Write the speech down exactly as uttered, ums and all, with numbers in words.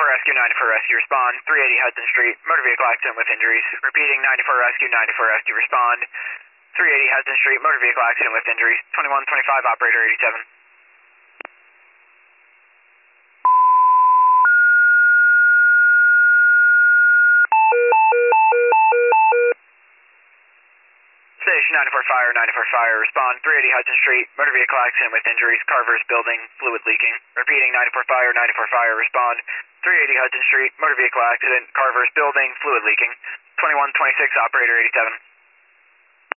Rescue, ninety-four Rescue, respond. three eighty Hudson Street, motor vehicle accident with injuries. Repeating, ninety-four Rescue, ninety-four Rescue, respond. three eighty Hudson Street, motor vehicle accident with injuries. twenty-one twenty-five, operator eighty-seven. Station ninety-four Fire, ninety-four Fire, respond. three eighty Hudson Street, motor vehicle accident with injuries. Carver's building, fluid leaking. Repeating, ninety-four Fire, ninety-four Fire, respond. three eighty Hudson Street, motor vehicle accident. Carver's building, fluid leaking. twenty-one twenty-six, operator eighty-seven.